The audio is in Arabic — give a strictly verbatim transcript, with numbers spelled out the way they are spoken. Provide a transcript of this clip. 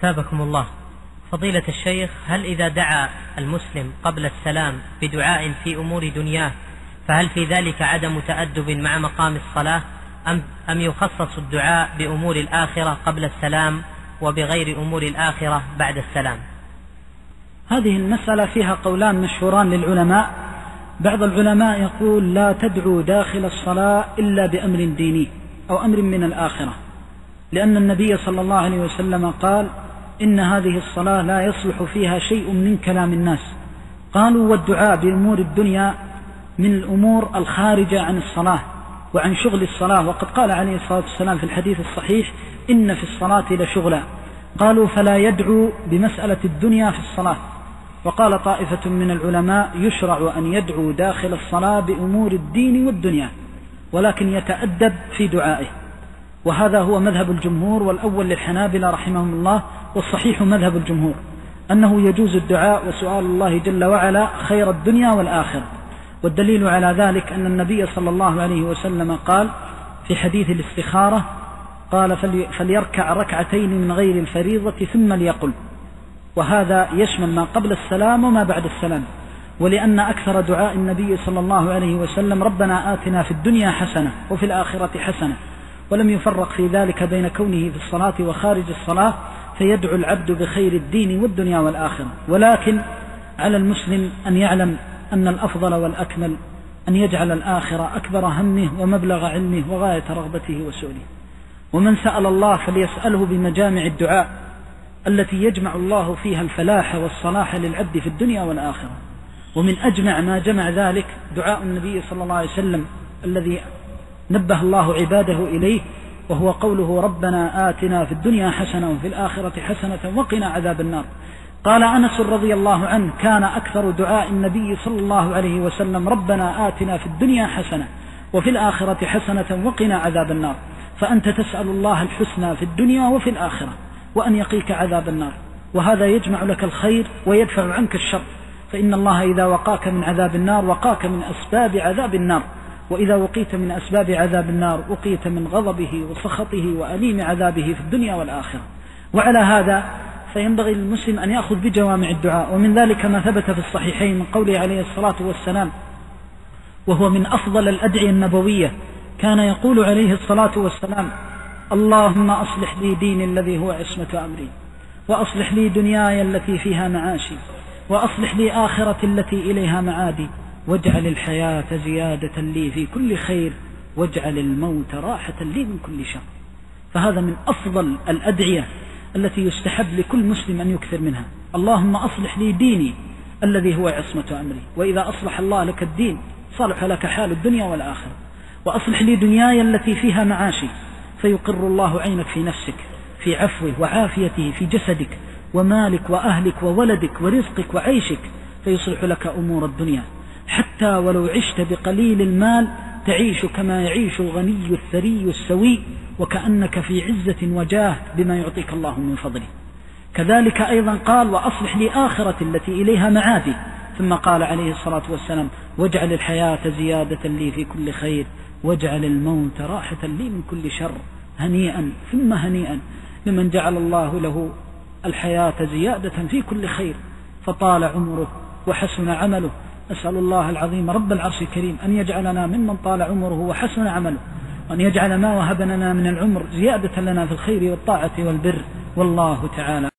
ثابكم الله. فضيلة الشيخ، هل إذا دعا المسلم قبل السلام بدعاء في أمور دنياه فهل في ذلك عدم تأدب مع مقام الصلاة، أم, أم يخصص الدعاء بأمور الآخرة قبل السلام وبغير أمور الآخرة بعد السلام؟ هذه المسألة فيها قولان مشهوران للعلماء. بعض العلماء يقول لا تدعو داخل الصلاة إلا بأمر ديني أو أمر من الآخرة، لأن النبي صلى الله عليه وسلم قال إن هذه الصلاة لا يصلح فيها شيء من كلام الناس. قالوا والدعاء بأمور الدنيا من الأمور الخارجة عن الصلاة وعن شغل الصلاة، وقد قال عليه الصلاة والسلام في الحديث الصحيح إن في الصلاة لشغلا. قالوا فلا يدعو بمسألة الدنيا في الصلاة. وقال طائفة من العلماء يشرع أن يدعو داخل الصلاة بأمور الدين والدنيا، ولكن يتأدب في دعائه، وهذا هو مذهب الجمهور، والأول للحنابلة رحمهم الله، والصحيح مذهب الجمهور أنه يجوز الدعاء وسؤال الله جل وعلا خير الدنيا والآخرة. والدليل على ذلك أن النبي صلى الله عليه وسلم قال في حديث الاستخارة قال فليركع ركعتين من غير الفريضة ثم ليقل، وهذا يشمل ما قبل السلام وما بعد السلام. ولأن أكثر دعاء النبي صلى الله عليه وسلم ربنا آتنا في الدنيا حسنة وفي الآخرة حسنة، ولم يفرق في ذلك بين كونه في الصلاة وخارج الصلاة، فيدعو العبد بخير الدين والدنيا والآخرة. ولكن على المسلم أن يعلم أن الأفضل والأكمل أن يجعل الآخرة أكبر همه ومبلغ علمه وغاية رغبته وسؤله. ومن سأل الله فليسأله بمجامع الدعاء التي يجمع الله فيها الفلاح والصلاح للعبد في الدنيا والآخرة. ومن أجمع ما جمع ذلك دعاء النبي صلى الله عليه وسلم الذي نبه الله عباده إليه، وهو قوله ربنا آتنا في الدنيا حسنة وفي الآخرة حسنة وقنا عذاب النار. قال أنس رضي الله عنه كان أكثر دعاء النبي صلى الله عليه وسلم ربنا آتنا في الدنيا حسنة وفي الآخرة حسنة وقنا عذاب النار. فأنت تسأل الله الحسنى في الدنيا وفي الآخرة وأن يقيك عذاب النار، وهذا يجمع لك الخير ويدفع عنك الشر، فإن الله إذا وقاك من عذاب النار وقاك من أسباب عذاب النار، وإذا وقيت من أسباب عذاب النار وقيت من غضبه وسخطه وأليم عذابه في الدنيا والآخرة. وعلى هذا فينبغي للمسلم أن يأخذ بجوامع الدعاء، ومن ذلك ما ثبت في الصحيحين من قوله عليه الصلاة والسلام وهو من أفضل الأدعية النبوية، كان يقول عليه الصلاة والسلام اللهم أصلح لي ديني الذي هو عصمة أمري، وأصلح لي دنياي التي فيها معاشي، وأصلح لي آخرتي التي إليها معادي، واجعل الحياة زيادة لي في كل خير، واجعل الموت راحة لي من كل شر. فهذا من أفضل الأدعية التي يستحب لكل مسلم أن يكثر منها. اللهم أصلح لي ديني الذي هو عصمة أمري، وإذا أصلح الله لك الدين صلح لك حال الدنيا والآخرة. وأصلح لي دنياي التي فيها معاشي، فيقر الله عينك في نفسك في عفوه وعافيته في جسدك ومالك وأهلك وولدك ورزقك وعيشك، فيصلح لك أمور الدنيا، حتى ولو عشت بقليل المال تعيش كما يعيش الغني الثري السوي، وكأنك في عزة وجاه بما يعطيك الله من فضله. كذلك أيضا قال وأصلح لي آخرتي التي إليها معادي، ثم قال عليه الصلاة والسلام واجعل الحياة زيادة لي في كل خير، واجعل الموت راحة لي من كل شر. هنيئا ثم هنيئا لمن جعل الله له الحياة زيادة في كل خير فطال عمره وحسن عمله. أسأل الله العظيم رب العرش الكريم أن يجعلنا ممن طال عمره وحسن عمله، وأن يجعل ما وهب لنا من العمر زيادة لنا في الخير والطاعة والبر، والله تعالى